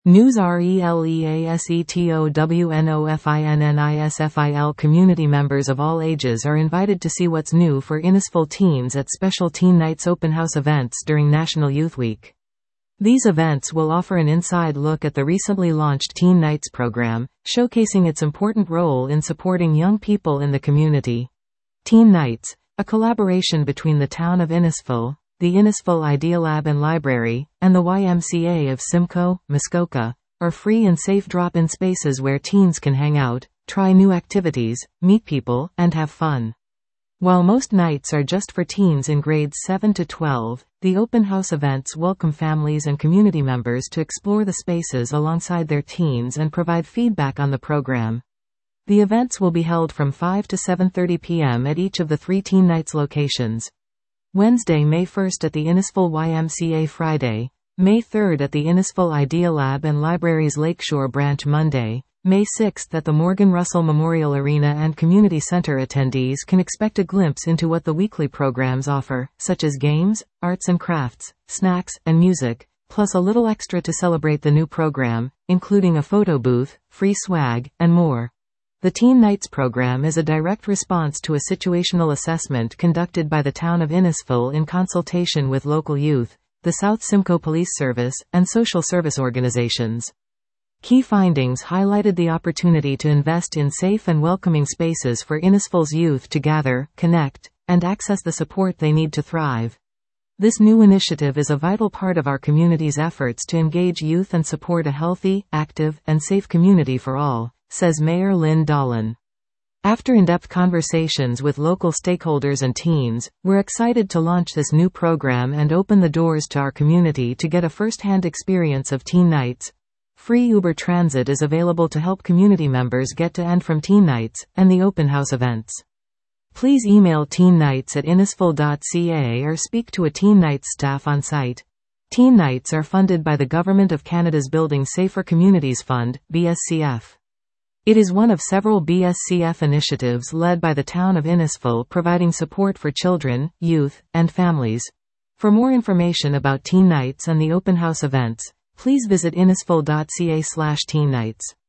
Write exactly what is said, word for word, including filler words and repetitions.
News RELEASETOWNOFINNISFIL community members of all ages are invited to see what's new for Innisfil teens at special Teen Nights open house events during National Youth Week. These events will offer an inside look at the recently launched Teen Nights program, showcasing its important role in supporting young people in the community. Teen Nights, a collaboration between the town of Innisfil, the Innisfil Idealab and Library, and the Y M C A of Simcoe, Muskoka, are free and safe drop-in spaces where teens can hang out, try new activities, meet people, and have fun. While most nights are just for teens in grades seven to twelve, the open house events welcome families and community members to explore the spaces alongside their teens and provide feedback on the program. The events will be held from five to seven thirty p m at each of the three Teen Nights locations. Wednesday, May first at the Innisfil Y M C A. Friday, May third at the Innisfil Idealab and Library's Lakeshore branch. Monday, May sixth at the Morgan Russell Memorial Arena and Community Center. Attendees can expect a glimpse into what the weekly programs offer, such as games, arts and crafts, snacks, and music, plus a little extra to celebrate the new program, including a photo booth, free swag, and more. The Teen Nights program is a direct response to a situational assessment conducted by the town of Innisfil in consultation with local youth, the South Simcoe Police Service, and social service organizations. Key findings highlighted the opportunity to invest in safe and welcoming spaces for Innisfil's youth to gather, connect, and access the support they need to thrive. This new initiative is a vital part of our community's efforts to engage youth and support a healthy, active, and safe community for all, says Mayor Lynn Dolan. After in-depth conversations with local stakeholders and teens, we're excited to launch this new program and open the doors to our community to get a first-hand experience of Teen Nights. Free Uber Transit is available to help community members get to and from Teen Nights and the open house events. Please email teennights at innisfil dot c a or speak to a Teen Nights staff on site. Teen Nights are funded by the Government of Canada's Building Safer Communities Fund, B S C F. It is one of several B S C F initiatives led by the town of Innisfil providing support for children, youth, and families. For more information about Teen Nights and the open house events, please visit innisfil dot c a slash teen nights.